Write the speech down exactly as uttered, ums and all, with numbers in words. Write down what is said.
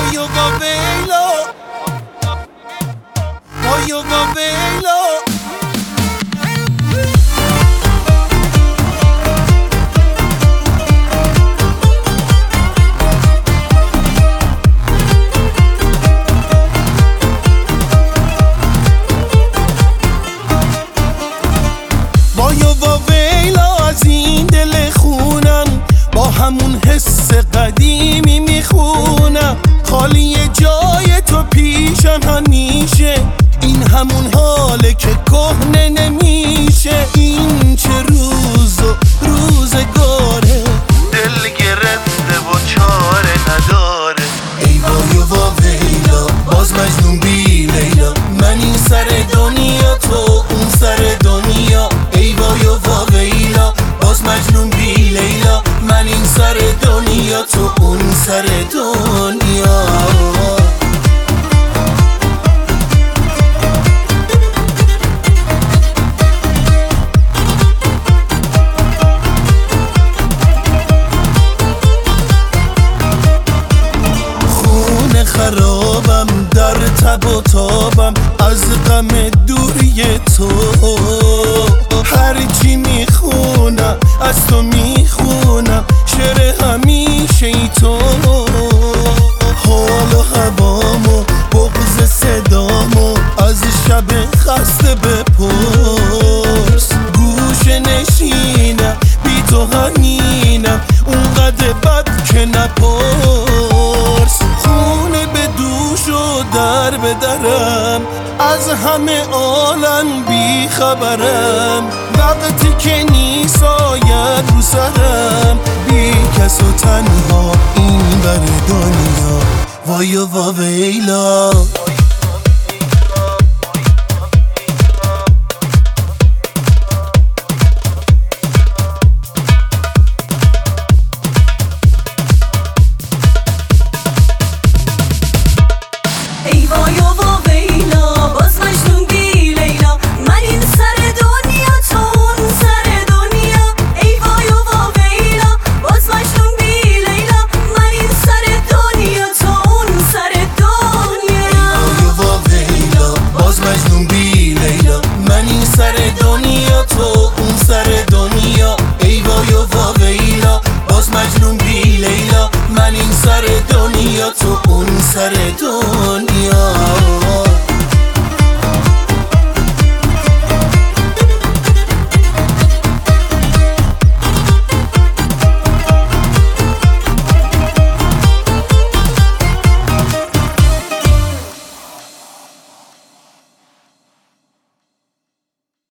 وای و ویلا وای و ویلا وای و ویلا از این دل خونم با همون حس قدیمی میخونم خالی جای تو پیشم همیشه این همون حاله که کهنه نمیشه این چه روز و روزگاره دل گرفته و چاره نداره ای وای و ویلا باز مجنون بی لیلا من این سر دنیا تو اون سر دنیا ای وای و ویلا باز مجنون بی لیلا من این سر دنیا تو اون سر دنیا خونه خرابم در تب و تابم از غم دوری تو هرچی میخونم از تو میخونم شعر همیشه ای تو حال و هوامو بغض صدامو از شب خسته بپرس گوشه نشینم بی تو همینم اونقدر بد که نپرس خونه به دوش و در به درم از همه عالم بی خبرم وقتی که نیست آید رو سرم بی کس و تنها این بر دنیا وای و ویلا سر دنیا تو اون سر دنیا ای وای و ویلا باز مجنون بی لیلا من این سر دنیا تو اون سر دنیا